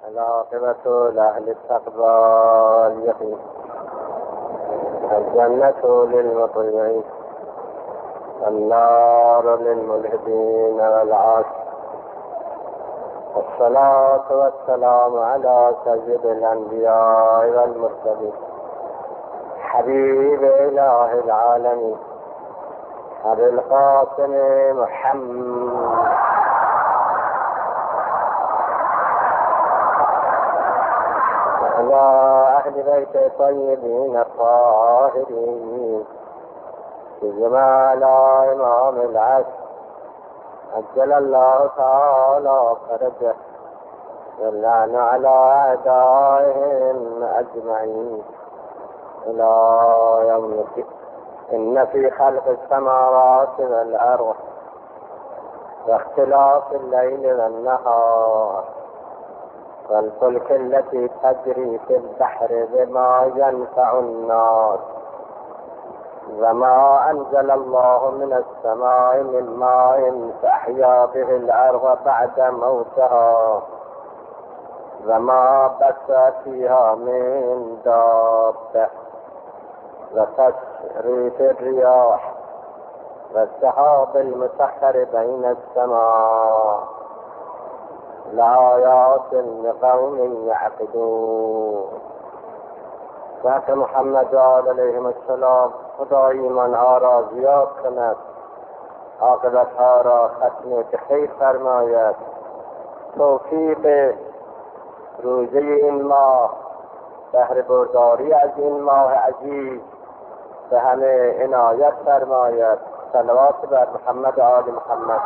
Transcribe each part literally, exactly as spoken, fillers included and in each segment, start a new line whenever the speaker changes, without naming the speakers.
العاقبة لأهل التقوى واليقين، الجنة للمطيعين، النار للملحدين والعاصين. والصلاة والسلام على سيد الأنبياء والمرسلين، حبيب إله العالمين، أبي القاسم محمد وعلى أهل بيت الطيبين الطاهرين، بجمال إمام العصر عجل الله تعالى فرجه، واللعن على أعدائهم أجمعين إلى يوم الدين. إن في خلق السماوات والأرض واختلاف الليل والنهار والفلك التي تجري في البحر بما ينفع الناس وما أنزل الله من السماء من ماء فأحيا به الأرض بعد موتها وما بث فيها من دابة وتصريف الرياح والسحاب المسخر بين السماء لآيات لقوم يعقلون. ذات محمد علیه السلام خدای منها را زیاد کند، عاقبتها را ختم بخیر فرماید، توفیق روزه این ماه، بهره برداری از این ماه عزیز به همه عنایت فرماید. صلوات بر محمد و آل محمد.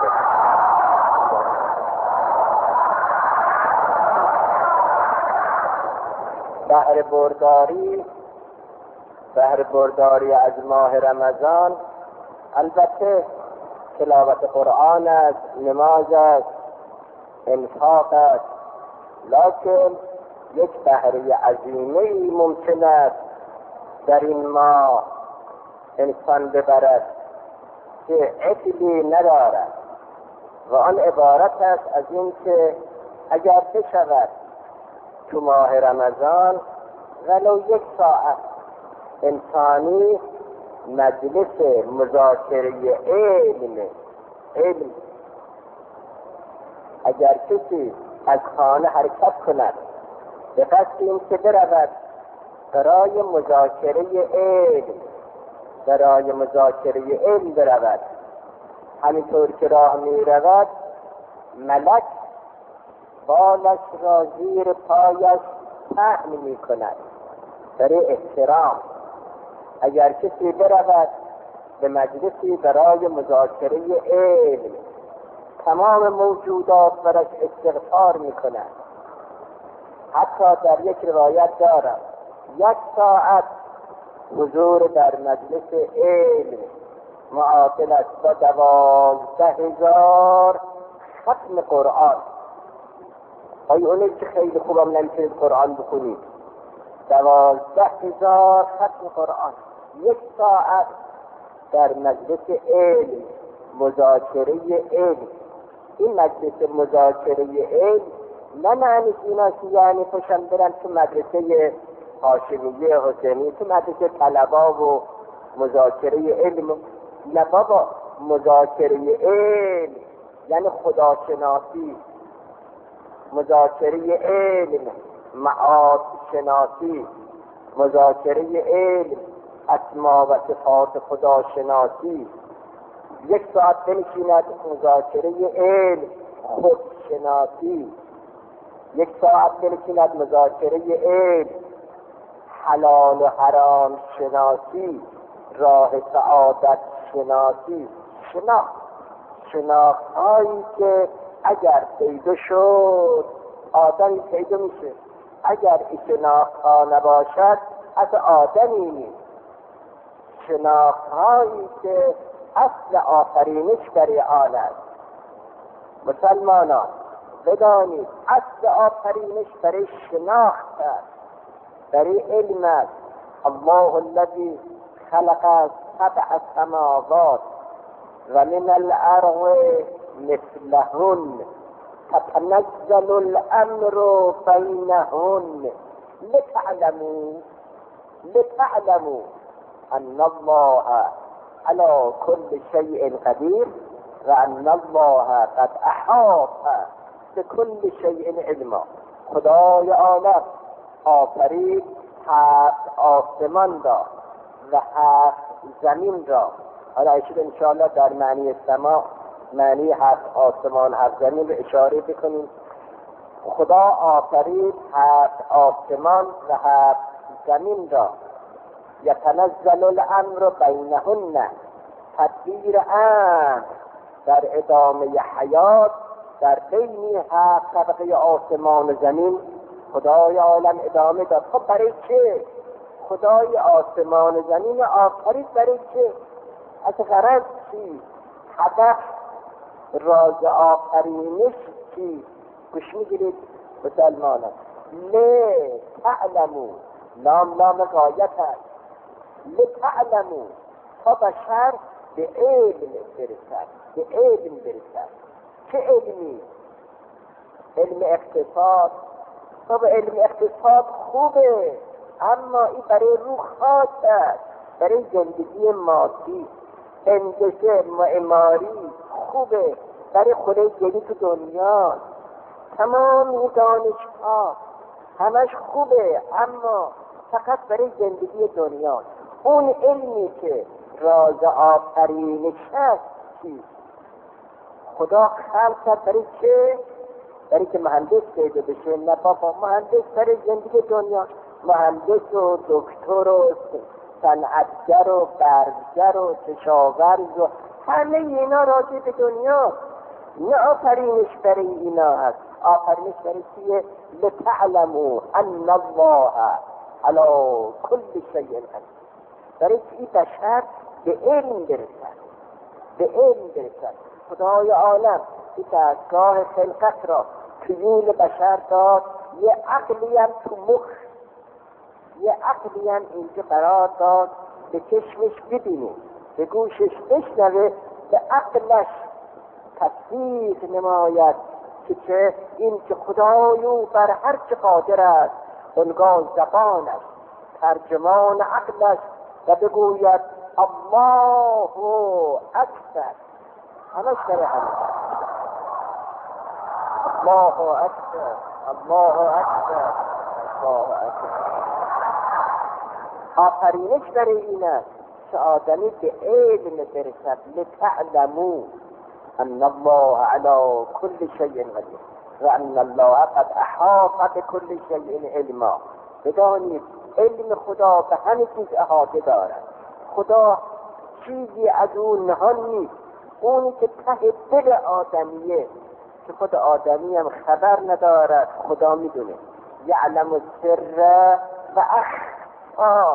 بهره برداری بهره برداری از ماه رمضان البته تلاوت قرآن است، نماز است، انفاق است، لکن یک بهره عظیمه ممکن است در این ماه انسان ببرد که عقلی ندارد و آن عبارت است از این که اگر بشود تو ماه رمضان ولو یک ساعت انسانی مجلس مذاکره علم علم اگر کسی از خانه حرکت کند به قصد این که برود برای مذاکره علم برای مذاکره علم برود، همینطور که راه می رود ملک بالش را زیر پایش پهن می کند برای احترام. اگر کسی برود به مجلسی برای مذاکره علم تمام موجودات برش استغفار می کند. حتی در یک روایت دارد یک ساعت حضور در مجلس علم معادل است با دوازده هزار ختم قرآن. آیا اونی که خیلی خوبم نمیتونید قرآن بکنید، دوازده هزار ختم قرآن یک ساعت در مجلس علم مذاکره علم. این مجلس مذاکره علم نه معنی اینا که یعنی پشن برن تو مدرسه هاشمیه حسینی، تو مدرسه طلبا و مذاکره علم. نه بابا، مذاکره علم یعنی خداشناسی، مذاکره علم معاد شناسی، مذاکره علم اسما و صفات خداشناسی. یک ساعت بنشیند مذاکره علم خودشناسی، یک ساعت بنشیند مذاکره علم حلال و حرام شناسی، راه سعادت شناسی. شناخت شناخت هایی که اگر پیدا شد آدمی پیدا میشه، اگر این شناخت ها نباشد از آدمی نیست. شناخت هایی که اصل آفرینش برای آن است. مسلمانان بدانید اصل آفرینش برای شناخت است، برای علم است. الله الذی خلق سبع سماوات و من الارض مثلهن تتنزل الامر بینهن لتعلموا لتعلموا ان الله على كل شيء قدير و ان الله قد احاط بكل شيء علما. خدای عالم آفرید هفت آسمان را و هفت زمین را. حالا ایشون انشاءالله در معنی سما، معنی هفت آسمان هفت زمین رو اشاره بکنیم. خدا آفرید هفت آسمان و هفت زمین را. یتنزل الامر بینهن، تدبیر امر در ادامه حیات در بین هفت طبقه آسمان و زمین خدای عالم ادامه داد. خب برای چه؟ خدای آسمان و زمین آفرید برای چه؟ از غرض چی؟ هدف راز آفرینش چی؟ گوش میگیرید مسلمانان. لی تعلمو، لام لام غایت است. لتعلمو، تا بشر به علم برسد، به علم برسد. چه علمی؟ علم اقتصاد. خب علم اقتصاد خوبه، اما این برای روح خاص است، برای زندگی مادی. هندسه معماری خوبه، برای خوره گلی تو دنیا. تمام دانش‌ها همش خوبه، اما فقط برای زندگی دنیا. اون علمی که راز آفرینش هست چی؟ خدا خلق کرد برای چه؟ برای که مهندس پیدا بشه؟ نه بابا، مهندس برای زندگی دنیا. مهندس و دکتر و صنعتگر و برگر و کشاورز و همه اینا راجع به دنیا. نه آفرینش برای اینا هست. آفرینش برای چیه؟ لتعلموا ان الله علی کل شیء قدیر. برای که این بشر به علم برسد، به علم برسد. خدای عالم این دستگاه خلقت را تویون بشر داد. یه عقلی هم تو مخ، یه عقلی هم اینجا قرار داد، به چشمش ببینه، به گوشش بشنوه، به عقلش تصدیق نماید که چه این که خدای او بر هر چه قادر است. اونگاه زبانش ترجمان عقلش و بگوید الله اکبر. همش برای همه الله اکبر، الله اکبر، الله اکبر. آفرینش برای این است که آدمی به علم برسد. لتعلموا ان الله علی کل شیء قدیر و ان الله قد احاط بكل شیء علما. بدانید علم خدا به همه چیز احاطه دارد. خدا چیزی از اون نهان نیست. اونی که ته دل آدمیه که خود آدمی هم خبر ندارد، خدا میدونه. یعلم السر و اخفا.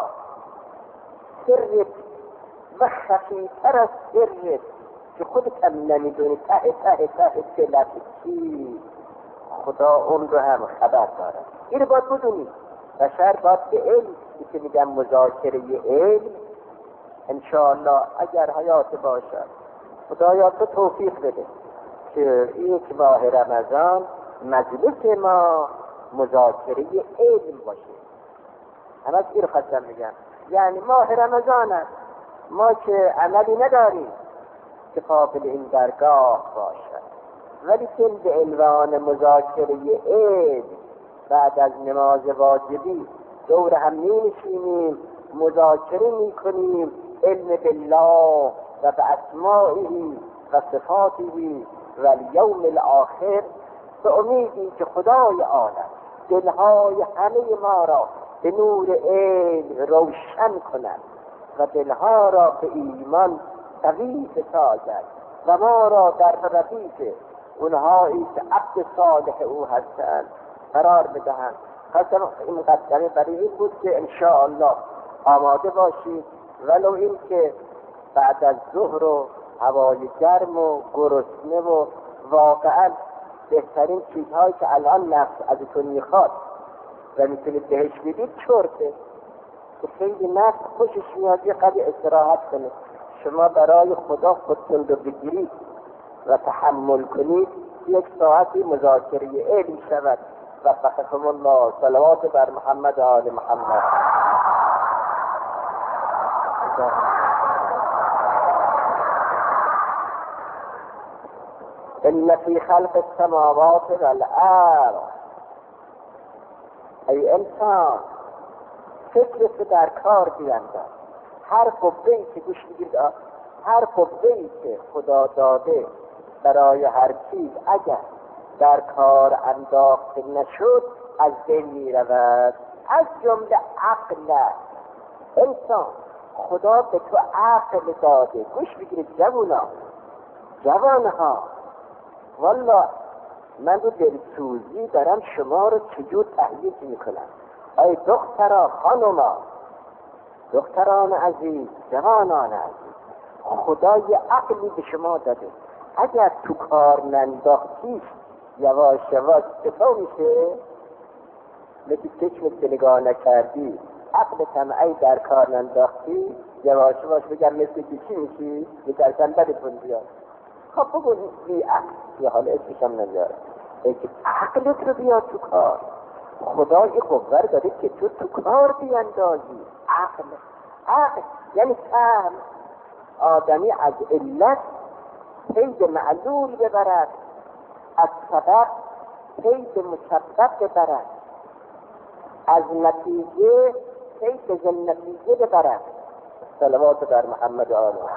سرت و خفیتر از سرت که خودت هم نمیدونی، ته ته ته دلت چی، خدا اون رو هم خبر دارد. این رو باید بدونی. بشر باید به علم که میگم مذاکره علم انشاءالله اگر حیات باشد خدایا تو توفیق بده که یک ماه رمضان مجلس ما مذاکره علم باشه. همه از این رو خواستم بگم. یعنی ماه رمضان است، ما که عملی نداریم که قابل این درگاه باشد، ولی که به عنوان مذاکره علم بعد از نماز واجبی دور هم می‌نشینیم، مذاکره می‌کنیم علم بالله و به اسمائه و صفاته و الیوم الاخر، به امیدی که خدای عالم دلهای همه ما را به نور علم روشن کند و دلها را به ایمان قوی بسازد و ما را در رفیق اونهایی که عبد صالح او هستند قرار بدهند. خواستم این مقدمه برای این بود که انشاءالله آماده باشید، ولو این که بعد از ظهر و هوای گرم و گرسنه و واقعا بهترین چیزهایی که الان نفس ازتون میخواد و میتونید بهش بدید چرته که خیلی نفس خوشش میاد یه قدر استراحت کنه. شما برای خدا خودتون رو بگیرید، و تحمل کنید یک ساعتی مذاکره علم شود. وفقكم الله. صلوات بر محمد و آل محمد. ان فی خلق السماوات والارض. ای انسان فکرت در کار بینداز. هر قوه‌ای که گوش بگیرید، هر قوه‌ای که خدا داده برای هر چیز اگر در کار انداخته نشد از بین می رود. از جمله عقل. انسان خدا به تو عقل داده. گوش بگیرید جوانا، جوانها، والله من رو دلسوزی دارم شما رو چجور تهییج میکنم. ای دختران، خانوما، دختران عزیز، جوانان عزیز، خدا یه عقلی به شما داده. اگر تو کار ننداختیش یواش یواش چطور میشه؟ مثل چشمت که نگاه نکردی، عقلت هم ای در کار ننداختی، یواش یواش بگم مثل که چی میشی؟ میترسن بدتون بیاد. خب بگو بی عقل، یه حال اسمش هم نمیاره، عقلت رو بیاد تو کار. خدا یه قوه داده که تو تو کار بیاندازی. عقل، عقل یعنی فهم. آدمی از علت پید معلول ببرد، از سبب پید مسبب ببرد، از نتیجه پید زن نتیجه ببرد. صلوات بر محمد و آله.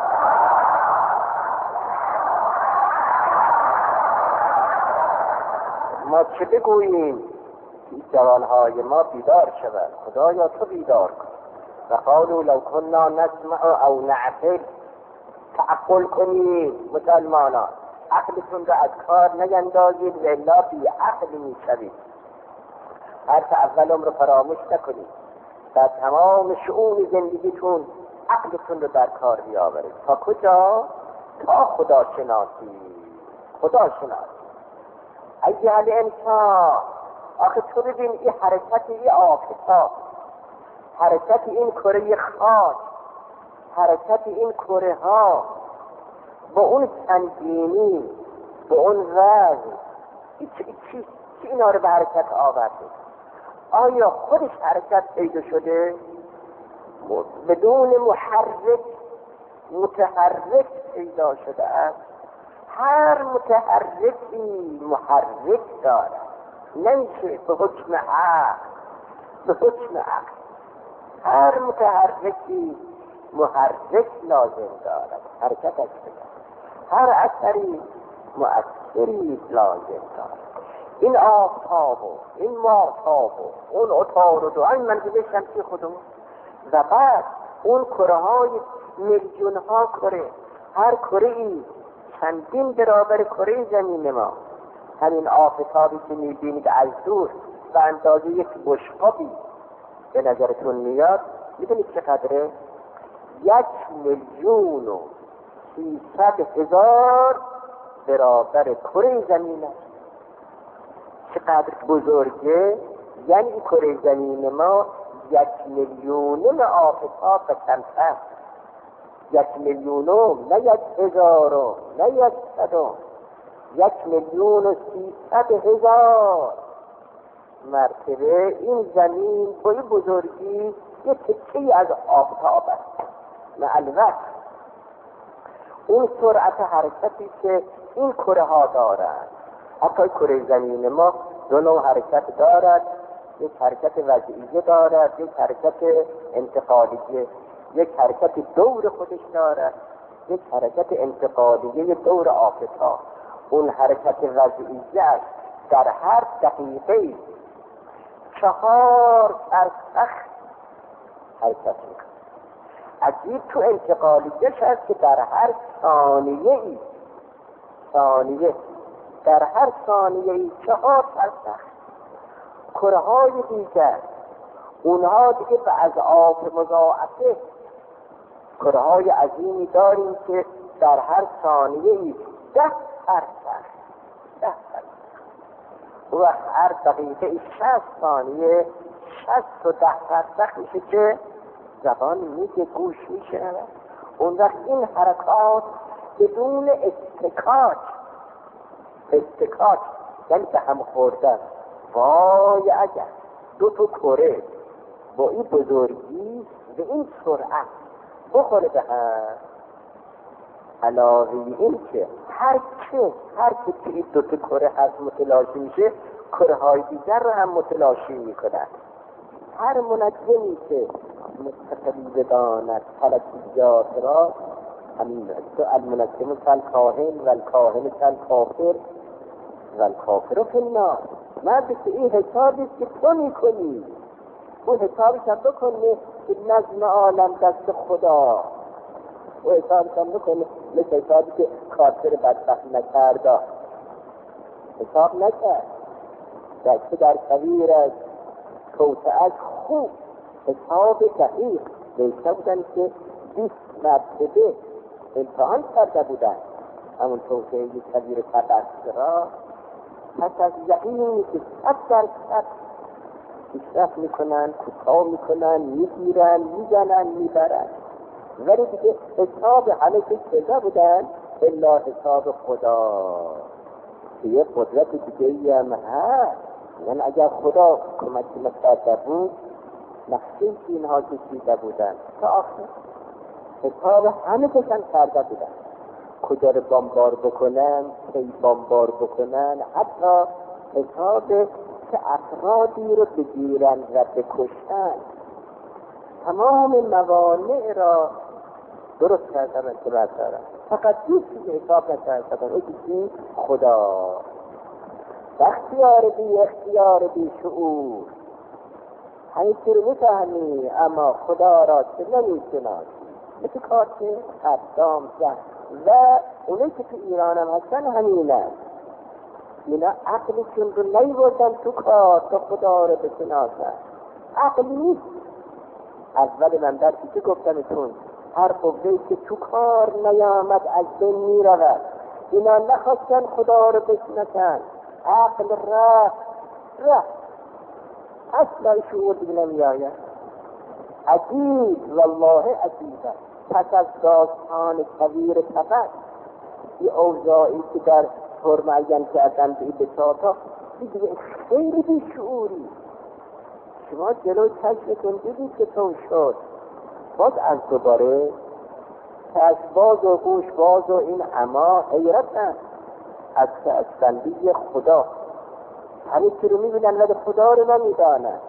ما چه بگوییم؟ جوانهای ما بیدار شود. خدایا تو بیدار کن. و قالوا لو كنا نسمع او نعقل. تعقل کنید مسلمانان، عقلتون رو از کار نیندازید و الا بی عقل میشوید. حرف اولم رو فراموش نکنید. در تمام شؤون زندگیتون عقلتون رو در کار بیاورید. تا کجا؟ تا خدا شناسی. خدا شناسی. ایها الانسان، آخه تو ببین این حرکت این آفتاب، حرکت این کره خاک، حرکت این کره ها با اون سنگینی، با اون وزن، چی چی چی اینا رو به حرکت آورده؟ آیا خودش حرکت پیدا شده؟ بدون محرک متحرک پیدا شده است. هر متحرکی محرک دارد. نمیشه به حکم عقل، به حکم عقل. هر متحرکی محرک لازم دارد، حرکتش بده. هر اثری مؤثری لازم دارد. این آفتاب و این ماهتاب و اون عطارد و دو این منزل شمسی خودمون و بعد اون کره های میلیون ها کره، هر کره ای چندین برابر کره زمین ما. همین آفتابی که میبینید از دور و اندازه یک بشقابی به نظرتون میاد، میدونید چقدره؟ یک میلیون و سیصد هزار برابر کره زمین است. چقدر بزرگه؟ یعنی کره زمین ما یک میلیونم آفتاب و کمتر. یک میلیونم، نه یک هزارم، نه یک صدم، یک میلیون و سیصد هزار مرتبه این زمین با این بزرگی یه تکه‌ای از آفتاب است. نه البته اون سرعت حرکتی که این کره ها دارند، حتی کره زمین ما دو نوع حرکت دارد. یک حرکت وضعیه دارد، یک حرکت انتقالیه. یک حرکت دور خودش دارد، یک حرکت انتقالیه دور آفتاب. اون حرکت وضعیه در هر دقیقه چهار فرسخ حرکت میکنه. عجیب تو انتقالیش هست که در هر ثانیه ای ثانیه در هر ثانیه ای چهار فرسخ. کره های دیگر اونها دیگه به اضعاف مضاعفه کره های عظیمی داریم که در هر ثانیه ای ده فرسخ ده فرسخ و هر دقیقه شصت ثانیه شصت و ده فرسخ میشه که زبان میگه، گوش میشه. اون وقت این حرکات بدون استکاک اتکاک یعنی به هم خوردن. وای اگر دو تا کره با این بزرگی به این سرعت بخوره به هم، علاوه این که هر که هر که که این دو تا کره هست متلاشی میشه، کره های دیگر رو هم متلاشی میکنن. هر منجمی که مستقلی بداند فلکیات را، همین تو المنجم کالکاهن و الکاهن کالکافر و الکافر فی النار. مرد که این حسابی که تو میکنی اون حسابش هم بکنه که نظم عالم دست خدا، اون حسابش هم بکنه مثل حسابی که کافر بدبخت نکرده حساب نکرد. دسته در کویر از توسعه خوب حساب دقیق بیشتر بودن که بیست مرتبه امتحان کرده بودن همون توسعه کویر تبست را. پس از یقینی که صد درصد پیشرفت میکنن، کوتاه میکنن، میگیرن، میزنن، میبرن، ولی دیگه حساب همه که شده بودن الا حساب خدا که یه قدرت دیگه هم هست. یعنی اگر خدا کمکی نکرده بود نقشه اینها کشیده بودن تا آخر حساب همه کشن کرده بودن، کجا رو بمبار بکنن، کی بمبار بکنن، حتی حساب که افرادی رو بگیرن و بکشن. تمام موانع را درست کردن و درست کردن، فقط دوستی حساب نکردن او کسی خدا. اختیار بی اختیار بی شعور همین چی رو میفهمی اما خدا را چه نمیشناسی. مثل کارت قدام زن و اونایی که تو ایران هم هستن همینه، اینا عقلشون رو نیوردن تو کار تا خدا رو بشناسن. عقل نیست. اول من درسی که گفتمتون هر قوهی که تو کار نیامد از بین میرود. اینا نخواستن خدا رو بشناسن، عقل رفت رفت اصلا شعور دیگه نمی آید. عجیب والله عجیبه. پس از داستان کویر تبت این اوضاعی که در فرمعین کردن به این بساطا دیگه خیلی بی شعوری. شما جلوی چشمتون دیدید که تو شد. باز از دوباره چشم باز و گوش باز و این اما حیرتن از بندی خدا. همین که رو میبینن ولی خدا رو نمیدانن.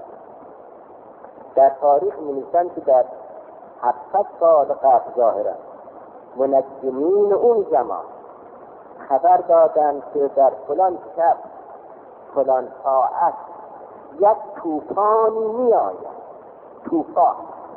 در تاریخ می‌نویسن که در هفتصد سال قبل ظاهرا منجمین اون زمان خبر دادن که در فلان شب فلان ساعت یک طوفانی می آید. طوفان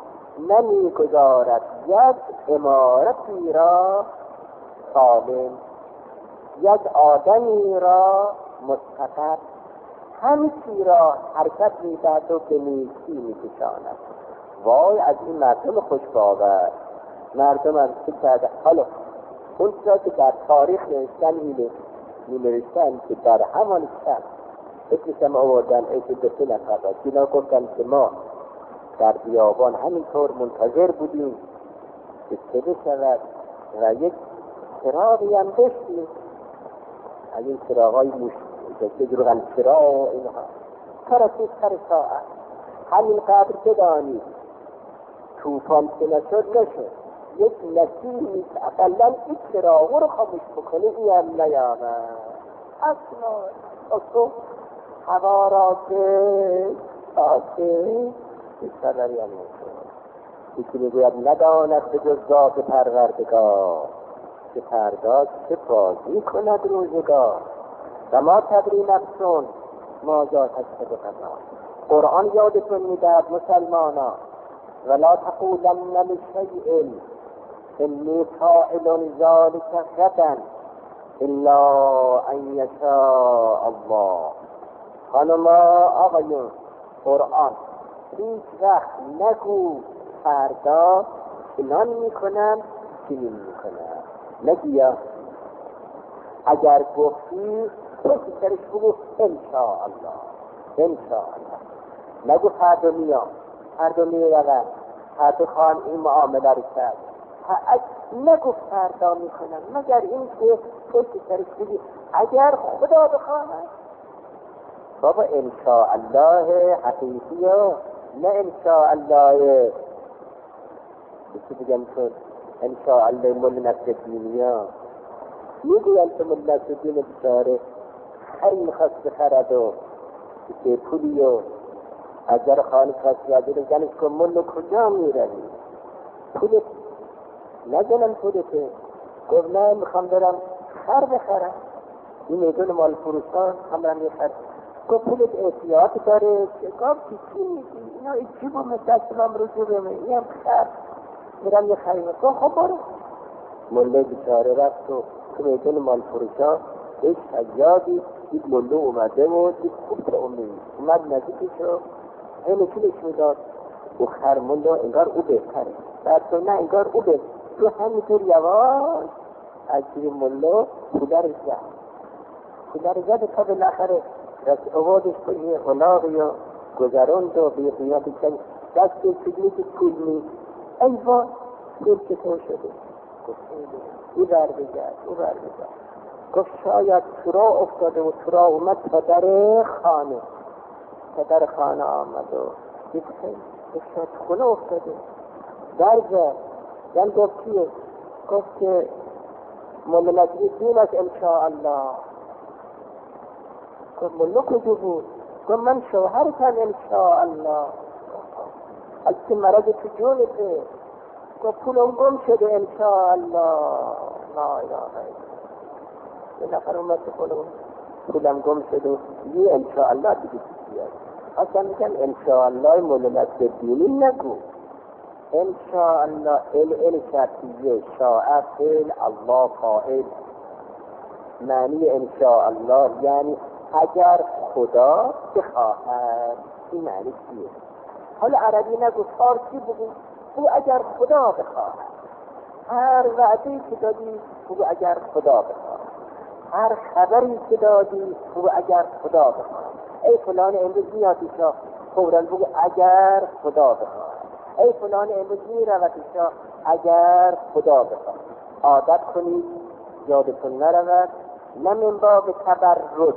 نمیگذارد یک عمارتی را سالم، یک آدمی را مستقر، همه چی را حرکت میدهد و به نیکی میکشاند. وای از این مردم خوشباور، مردم هم چه کرده. حالا اون چرا که در تاریخ نوشتن می‌نوشتن که در همان شب اسمشم آوردن ایشون به سه نفر را اینا گفتن که ما در بیابان همینطور منتظر بودیم که چه بشود و یک چراغی هم داشتیم از این چراغای موش که دروغن چراغ و اینها ترسید سر ساعت همین قدر بدانید توفان که نشد نشد یک نسیمی که اقلا این چراغ رو خاموش بکنه این هم نیامد اصلا اصلا هوا را که آسه بیشتر داری هم نشد. یکی میگوید نداند به جز ذات پروردگار که فردا چه بازی کند روزگار و ما تدری نفسون ما جا تشهد قضا. قرآن یادتون میدهد مسلمانا ولا تقولن لشیء انی فاعل ذلک غدا الا ان یشاء الله. خانما آقایون قرآن هیچ وقت نگو فردا فلان میکنم چنین میکنم. نگیا اگر گفتی تو سرش بگو انشاء الله انشاء الله. نگو فردا میام فردا میرم فردا خواهم این معامله رو کرد نگفت فردا میکنم مگر این که پشت سرش بگی اگر خدا بخواهد. بابا انشاءالله حقیقی ها، نه انشاءالله بسی بگم کن انشاءالله مل نصر دینی ها. میگوین که مل نصر دین بساره خیلی میخواست بخرد و که پولی و از در خانه کسی از در جنش کن مل کجا میروی پولت نزنم پولته. گفت نه میخوام برم خر بخرم. این میدون مال فروشان همرم میخرم. گفت پولت احتیاط داره. گفت چی میگی اینا چی بومه دستم رجوع بمه این هم خر میرم یه خریمه. گفت خب برو. مله بیچاره رفت و تو میدون مال فروشان ایش حجابی دید مله اومده و دید خوب تا اون میدید اومد نزدیکش رو اینه کلش میداد و خر مله انگار او بهتره. بعد تو نه انگار او بهتره. تو همینطور یواش از جوی مله پودر زد پودر زد تا بالاخره رست اوادش کنی غلاقی و گذراند و به قیمت چند دست چگلی که کل می ای وای کل چطور شده. گفت او بر بگرد او بر بگرد. گفت شاید ترا افتاده و ترا اومد تا در خانه تا در خانه آمد و دید خیلی گفت شاید خونه افتاده در زد. یعنی گفت کیه؟ گفت که مولا نصری دین است انشاءالله. گفت مولا کجا بود؟ گفت من شوهرتم انشاءالله. البته مرض تو جونته. گفت پولم گم شده انشاءالله. لا اله الا یه نفر اومد که پولم پولم گم شده یه انشاءالله دیگه چیزی اصلا میگن انشاءالله مولا نصری دینی نگو. انشاءالله ال ال شرطیه شاء فعل الله فاعل. معنی انشاءالله یعنی اگر خدا بخواهد. این معنی چیه؟ حالا عربی نگو فارسی بگو بگو اگر خدا بخواهد. هر وعده‌ای که دادی بگو اگر خدا بخواهد. هر خبری که دادی بگو اگر خدا بخواهد. ای فلان امروز میاد اینجا فوراً بگو اگر خدا بخواهد. ای فلان امروز می رود اینجا اگر خدا بخواهد. عادت کنید یادتون نرود. نه من باب تبرج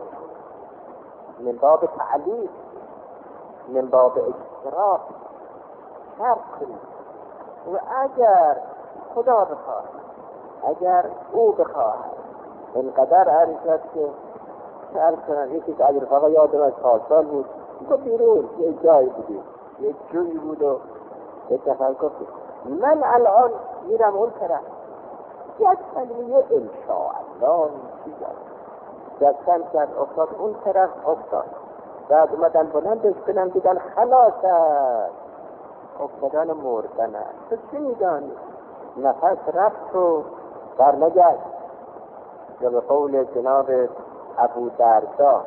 من باب تعلیق من باب اشتراک شرط کنید و اگر خدا بخواهد اگر او بخواهد. اینقدر عرضت که عرض کنم یکی که از رفاقا یادم از پارسال بود تو بیرون یه جایی بودی یه جوی بود و یک نفر گفت من الان میرم اون طرف یک کلمه انشاءالله چیزم دستم کرد افتاد اون طرف افتاد. بعد اومدن بلندش کنم دیدن خلاص است افتادن مردن است. تو چی میدانی؟ نفس رفت و برنگشت. یا به قول جناب ابو دردا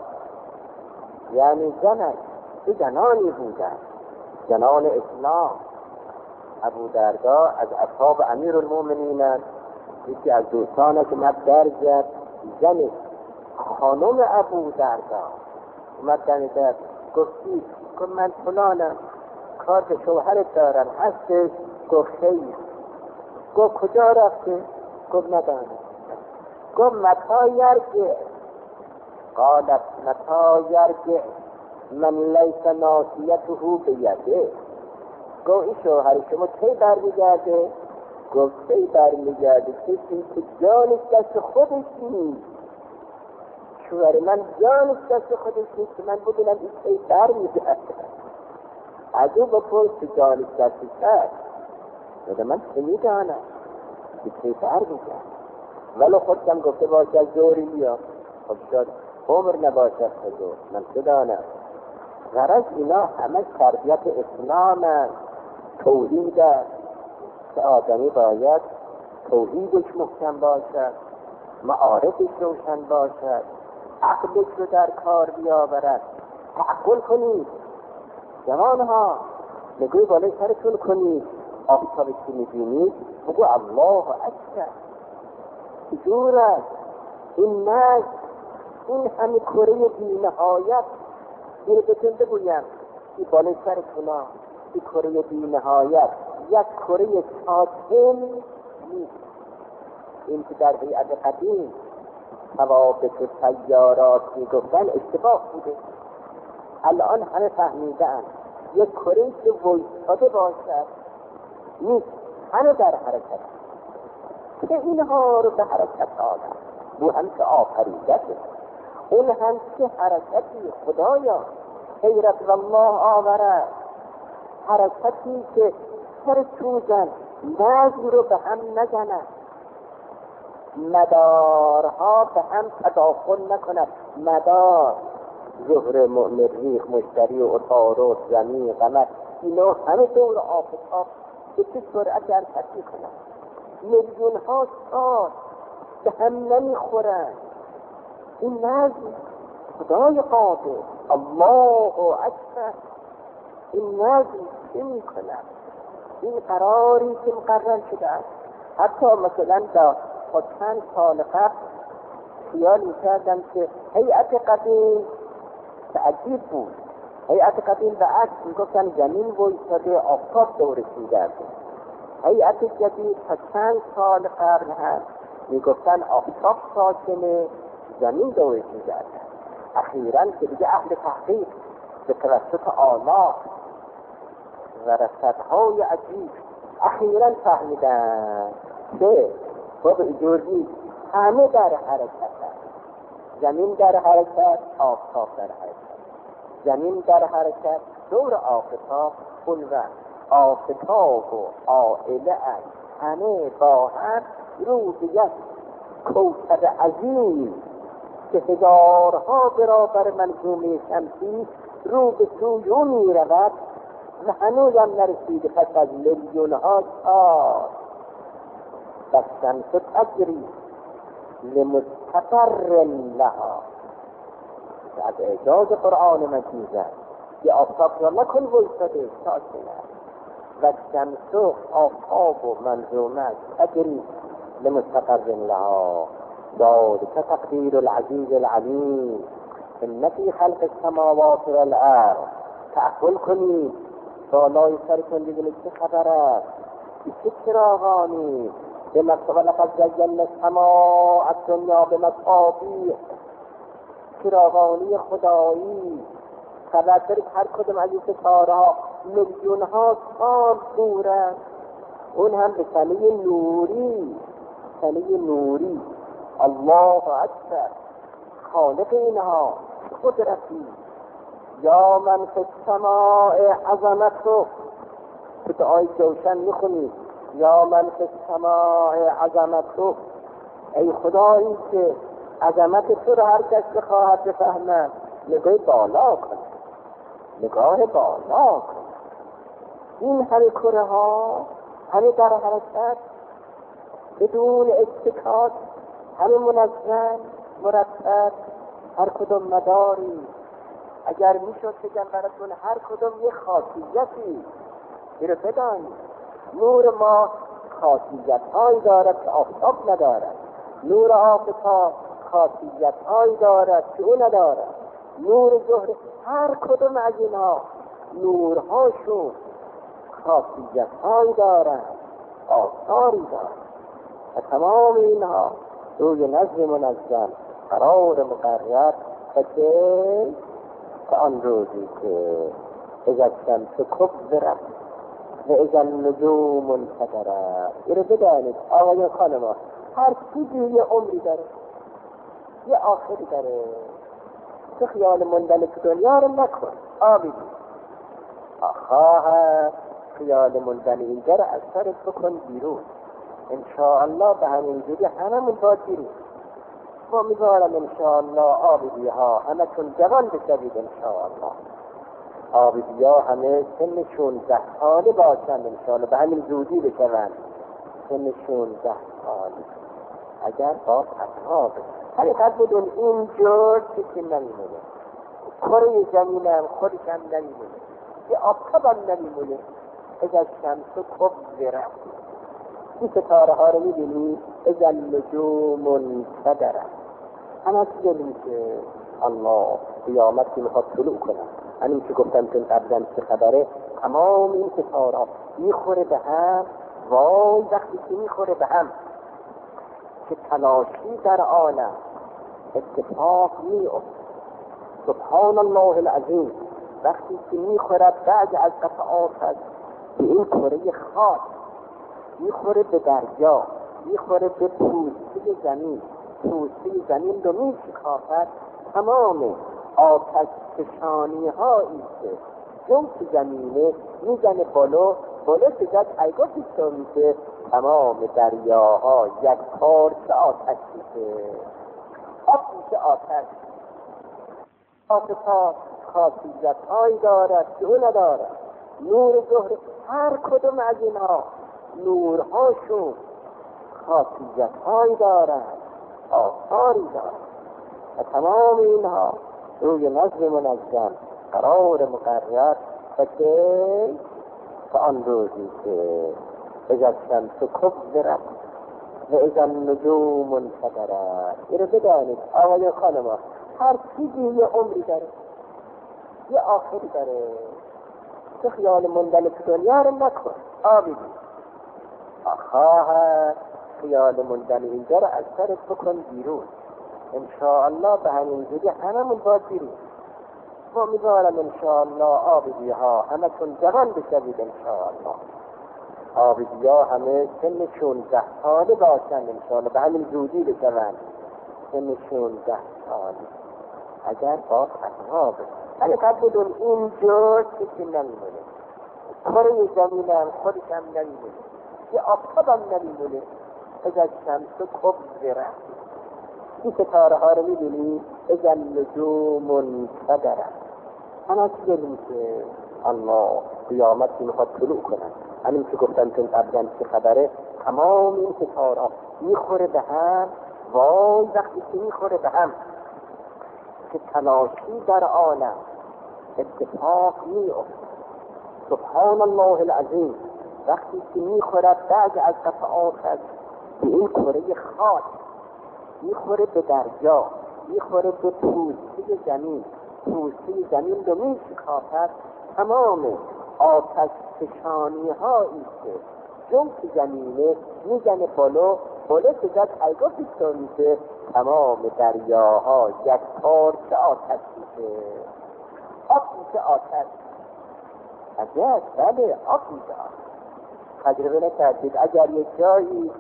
یعنی زنش تو جنانی بودن جنان اسلام. ابو دردا از اصحاب امیر المؤمنین است. یکی از دوستانه که مد درجت زن خانم ابو دردا اومد دمی در گفتی گفت من فلانم کار به شوهرت دارم هستش. گفت خیر. گفت کجا رفته؟ گفت ندانم. گفت متا یرجع؟ قالت متا یرجع من لیس ناصیته بیده. گفت این شوهر شما کی برمیگرده؟ گفت کی برمیگرده کسی که جانش دست خودش نیست. شوهر من جانش دست خودش نیست که من بدونم این کی برمیگرده. از او بپرس که جانش دستش هست بده من چه میدانم که کی برمیگرده. ولو خودم گفته باشه از زوری بیا خب شد عمر نباشد خزور من چه دانم. غرض اینا همه تربیت اسلام است. توحید است که آدمی باید توحیدش محکم باشد معارفش روشن باشد عقلش رو در کار بیاورد. تعقل کنید جوانها نگوی بالای سرتون کنید آفتابی که میبینید بگو الله اکبر. جور است این نزد این همه کره بی نهایت. این بهتون بگویم این بالای سرتونا این کره بی نهایت یک کره ساکن نیست. این که در هیئت قدیم ثوابت سیارات میگفتن اشتباه بوده. الان همه فهمیدن یک کره که وایستاده باشد نیست، همه در حرکت که اینها رو به حرکت آدم او هم که آفریدته، اون هم که حرکتی خدایا حیرت والله آوره، حرکتی که سر سوزن نظم رو به هم نزند، مدارها به هم تداخل نکند. مدار ظهر مریخ مشتری و عطارد زمین قمر اینا همه دور آفتاب به چه سرعت حرکت میکنند، میلیون ها سال به هم نمیخورند. این نظم خدای قادر الله اکبر، این نظم چه میکنند؟ این قراری که مقرر شده است. حتی مثلا دا تا چند سال قبل خیال میکردم که هیئت قدیم تعجیب بود، هیئت قدیم به عکس میگفتن زمین وایستاده آفتاب دورش میگرده. هیئت جدید تا چند سال قبل هست میگفتن آفتاب ساکنه زمین دورش میگرده. اخیراً که دیگه اهل تحقیق به توسط آلاف و رصدهای عجیب اخیراً فهمیدن که خب اینجوری همه در حرکت هست. زمین در حرکت، آفتاب در حرکت، زمین در حرکت، دور آفتاب اون وقت آفتاب و عائله همه با هم رو به یک کوکب عظیم که هزارها برابر منظومه شمسی رو به سوی او می رود و هنوز هم نرسیده پس از میلیون ها سال. والشمس تجری لمستقر لها. از اعجاز قرآن مجید که آفتاب را نکن وایستاده ساکنه و شمس آفتاب و منظومه تجری لمستقر لها ذلک تقدیر العزیز العلیم ان فی خلق السماوات والارض. تأمل کنید بالای سرتون ببینید چه خبر است، چه چراغانی به مصابه لقد زینا السماء الدنیا به مصابیح، چراغانی خدایی. خبر دارید هر کدوم از این ستاره‌ها میلیون ها سال دورند، اون هم به سنه نوری، سنه نوری. الله اکبر، خالق اینها قدرتی. یا من فی السماء عظمته، تو دعای جوشن میخونید یا من فی السماء عظمته، ای خدایی که عظمت تو رو هر کس بخواهد بفهمد نگاه بالا کن، نگاه بالا کن. این همه کره ها همه در حرکت بدون اتکاس، همه منظم مرتب، هر کدوم مداری. اگر میشد بگم براتون هر کدوم یه خاصیتی رو بدانید. نور ما خاصیت هایی دارد که آفتاب ندارد، نور آفتاب خاصیت هایی دارد که او ندارد، نور زهره، هر کدوم از اینها نورهاشون خاصیت هایی دارد، آثاری دارد و تمام اینها روی نظم منظم قرار مقرر و که آن روزی که اذا الشمس کورت و اذا النجوم انفطرت. اینو بدانید آقایان خانما، هر چیزی یه عمری داره، یه آخری داره. تو خیال موندن تو دنیا رو نکن، آبی آخواه خیال موندن اینجا رو از سرت بکن بیرون. انشاءالله به همین جوری هممون باید بیرون. ما میذارم انشاءالله آبی ها همه چون جوان بشوید انشاءالله. آبی ها همه سنشون ده ساله باشند انشاءالله، به همین زودی بشوند سنشون ده ساله. اگر با اصحاب حقیقت بدون اینجور چیزی نمیمونه، کره زمینم خودش هم نمیمونه، یه آفتاب هم نمیمونه. اگر شمس کورت، این ستاره ها رو میبینی اذا النجوم انفطرت، همه چیز میشه الله قیامت که میخواد طلوع کنه. همین که گفتم که قبلا چه خبره، تمام این ستاره میخوره به هم وای وقتی که میخوره به هم که تلاشی در عالم اتفاق می‌افتد. سبحان الله العظیم. وقتی که میخورد بعد از قطعات به این کره خاک، میخوره به دریا، میخوره به پوسته زمین، پوسته زمین رو میشکافد، تمام آتش فشانی هایی که جنس زمینه میزنه بالا بالا که زد ایگاه پیشتا میشه، تمام دریاها یک پارچه آتش میشه، آب میشه آتش. آفتاب خاصیت هایی دارد که او ندارد. نور ظهر، هر کدوم از اینها نورهاشون خاصیت هایی دارد، آثاری دارد و تمام اینها روی نظم منظم قرار مقرر و که تا آن روزی که اذا الشمس کورت و اذا النجوم انفطرت. این رو بدانید آقای خانم، هر چیزی یه عمری داره، یه آخری داره. تو خیال موندن دنیا رو نکن، آبی آخواهد خیال موندن اینجا رو از سرت بکن بیرون. انشاءالله به همین جوری هممون باید بیرون. ما می‌دارم انشاءالله آبی ها همه تون جوان بشوید انشاءالله. آبی ها همه سن شونزده ساله باشن انشاءالله، به همین جوری بشوند سن شونزده ساله. اگر باز اصحاب اگه قبولون اینجا چیزی نمیمونه، کره زمینم خودش هم نمیمونه، یه آفتاب هم نمیمونه. اگر شمس کورت، این ستاره ها رو میدونی؟ اگر نجوم انفطرت، همه چی داریم که الله قیامت میخواد طلوع کنن. همین که گفتن که قبلا چه خبره، تمام این ستاره ها میخوره به هم. وای وقتی که میخوره به هم که تلاشی در عالم اتفاق می‌افتد. سبحان الله العظیم. وقتی که میخورد بعد از قطعات به این کره خاک، میخوره به دریا، میخوره به پوسته زمین، پوسته زمین رو میشکافد، تمام آتش فشانی هایی که جنس زمینه میزنه بالا بالا که زد ایگاه پیشتا میشه، تمام دریاها یک پارچه آتش میشه، آب میشه آتش. اگر بله آب میشه آتش. تجربه نکردید اگر یک جایی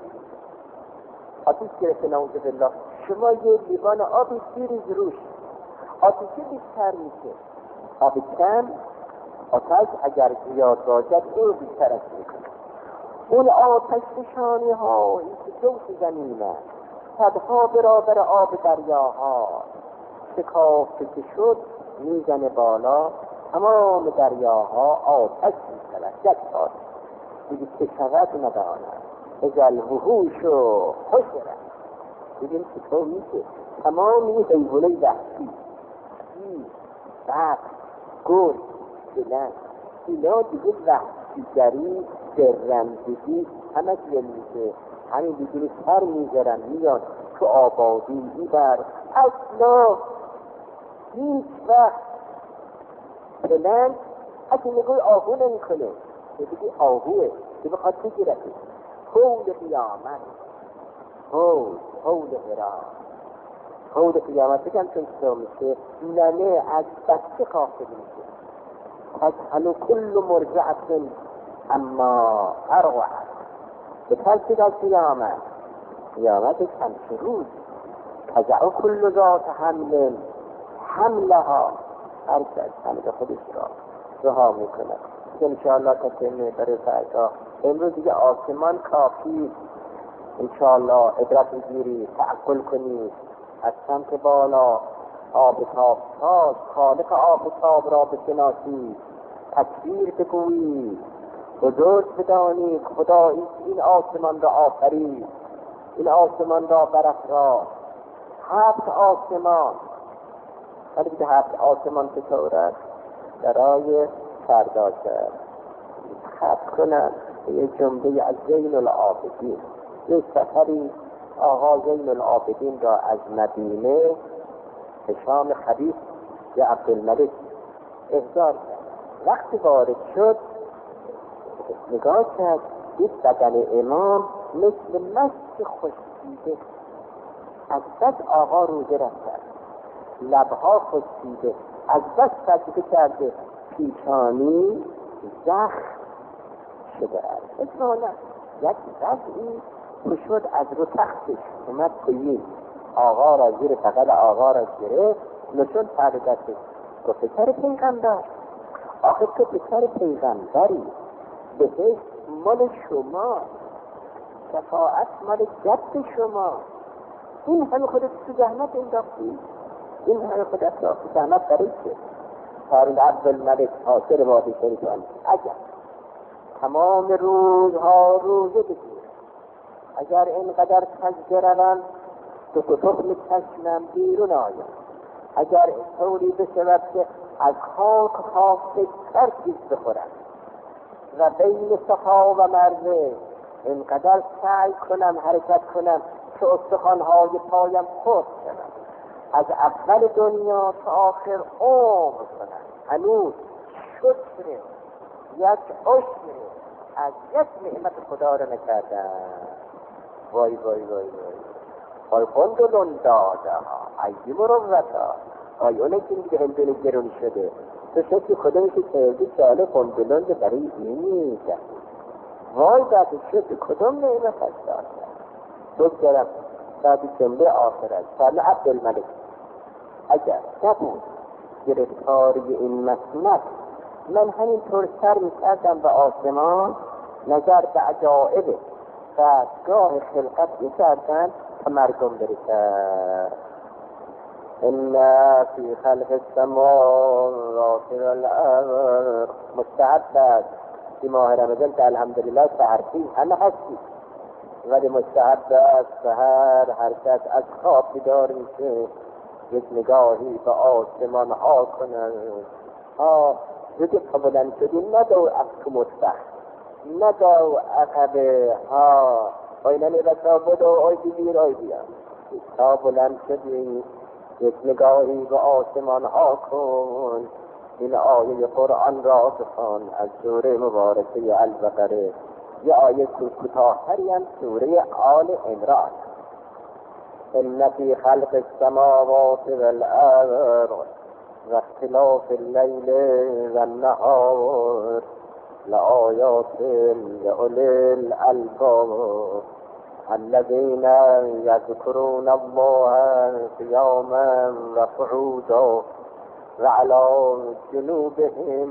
آتیش گرفته نعوذ بالله، شما یه لیوان آبی بریز روش، آتیشی بیشتر میشه. آب کم آتش اگر زیاد باشد او بیشتر از میکنه. اون آتش فشانی ها این که جوش زمینه صدها برابر آب دریاها شکافته که شد میزنه بالا، تمام دریاها آتش میشود. یک آتش دیگه که شود نداند. اجل وحوش و حشرت، دیدیم چطور میشه تمام این حیوانه وحشی، بق، گرگ، فیلن، اینا دیگه وحشیگری، درندگی همه دیگه میشه. همین دیگه سر میذارن میان تو آبادی ایبر. اصلا هیچ وقت فیلن اگه نگوی آهو نمیکنه، که دیگه آهوه که بخواد بگیرده. حول قیامت، حول حول قرار حول قیامت بگم چون چطور میشه، نمه از بچه قافل میشه. از هلو کل مرجعت اما اروعت به ترسید از قیامت. قیامت چند روز تجعو کل ذات حمل حملها، هر که از حمل خودش را رها میکنه. انشاءالله تسلیم برای فردا. امروز دیگه آسمان کافی، انشاءالله عبرت بگیری، تعقل کنی، از سمت بالا آفتاب تاز خالق آفتاب را بشناسی، تکبیر بگویی، بزرگ بدانی خدا این آسمان را آفرید، این آسمان را برافراخت. هفت آسمان، ولی که هفت آسمان چطورد برای فردا کرد خط کنن یه جنبه از زین العابدین. یک سفری آقا زین العابدین را از مدینه به شام خبیث یا عبدالملک احضار کرد. وقتی وارد شد نگاه کرد دید بدن امام مثل مست خشکیده، از بس آقا روزه رفتن، لبها خشکیده، از بس سجده کرده، پیشانی زخم شده است. اصلا یک رفعی پشود از رو تختش اومد پایین، آقا را زیر بغل آقا را گرفت، نشون پر دستش، گفت پسر پیغمبر، آخه تو پسر پیغمبری، بهشت مال شما، شفاعت مال جد شما، این همه خودت تو زحمت انداختی، این همه خودت را تو زحمت برای چه؟ هارون عبدالملک حاصل وادی شریفان، اگر تمام روزها روزه بگیر، اگر اینقدر سجده روند دو تا تخم چشمم بیرون آید، اگر طوری بشود که از خاک خافته تر چیز بخورم و بین صفا و مروه اینقدر سعی کنم حرکت کنم که استخوان‌های پایم خرد شود، از اول دنیا تا آخر عمر کنم، هنوز شکر یک عشر از یک نعمت خدا را نکردم. وای وای وای وای وای کندلون داده ها ایدی مروتا، وای اونه که دیگه هندونی گرونی شده، تو شکل خودمشی تهدی ساله کندلون ده برای این نیزه، وای بعد شکل کدام نعمت هست داده بگذارم بعد جمله آخرت. سال عبدالملک اگر نبود گرفتاری این مسمت، من همینطور سر میکردم به آسمان، نظر به عجائبه بعدگاه خلقت میکردن تا مردم برسد. ان فی خلق السماوات والارض مستحب است که ماه رمضان که الحمدلله سحرتی همه هستی، ولی مستحب است سحر هر کس از خواب بیدار میشه یک نگاهی به آسمان ها کنن. ها زده تا بلند شدی ندو عقب مطبخ، ندو عقبه، ها آینه بسا بدو آی بیر آی بیا، تا بلند شدی یک نگاهی به آسمان ها کن. این آیه قرآن را بخوان از سوره مبارکه البقره، یه آیه کوتاه‌تری هم سوره آل عمران. ان فی خلق السماوات والارض و اختلاف اللیل والنهار لآیات لأولی الألباب الذین یذکرون الله قیاما و قعودا وعلى جنوبهم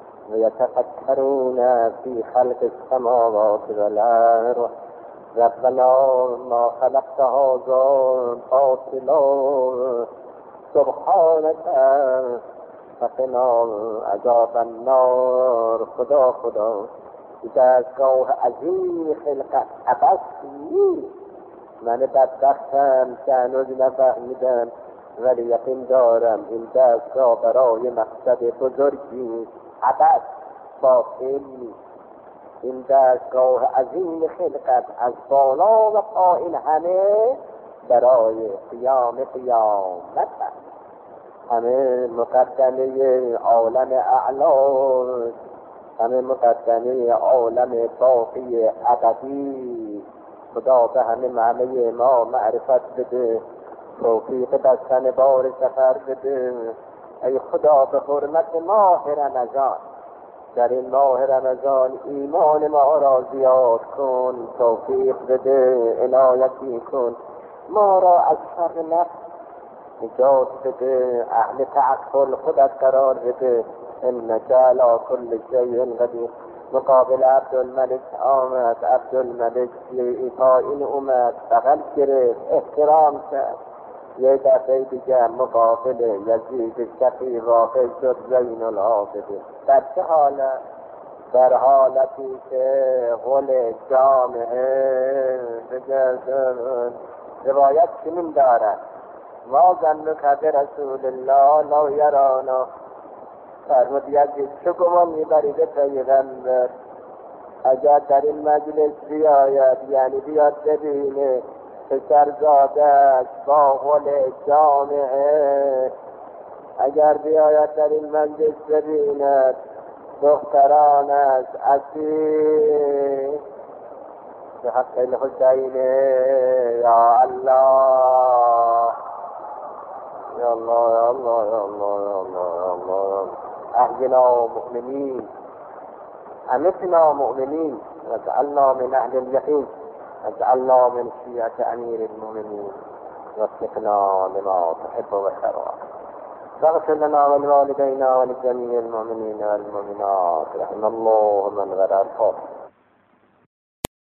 ويتفكرون في خلق السماوات والأرض ربنا ما خلقت هذا باطلا سبحانك فقنا عذاب النار. خدا خدا دستگاه عظیم خلقت عبث نیست. من بدبختم که هنوز نفهمیدم، ولی یقین دارم این دستگاه برای مقصد بزرگی عبث باطل نیست. این دستگاه عظیم خلقت از بالا و پایین همه برای قیام قیامت است، همه مقدمه عالم اعلا، همه مقدمه عالم باقی ابدی. خدا به همه همه ما معرفت بده، توفیق بستن بار سفر بده. ای خدا به حرمت ماه رمضان، در این ماه رمضان ایمان ما را زیاد کن، توفیق بده، عنایتی کن، ما را از شر نفس نجات بده، اهل تعقل خودت قرار بده. انک علی کل شیء قدیر. مقابل عبدالملک آمد، عبدالملک پایین اومد، بغل گرفت، احترام کرد. یه دفعه دیگه مقابل یزید شقی واقع شد زین العابدین. در چه حالت؟ در حالتی که غل جامعه بجزن. روایت چنین دارد ما ظنک برسول الله لو یرانا، فرمود یزید چه گمان میبری به پیغمبر اگر در این مجلس بیاید، یعنی بیاد ببینه پسرزادش با غل جامعه، اگر بیاید در این مجلس ببیند دخترانش اسیر بحق الحسين يا الله يا الله يا الله يا الله يا الله يا الله. أهلنا مؤمنين، أمتنا مؤمنين، واجعلنا من أهل اليقين، واجعلنا من شيعة أمير المؤمنين، وفقنا لما تحب وترضى. واغفر لنا ولوالدينا ولجميع المؤمنين والمؤمنات. رحم الله من غدا الفضل.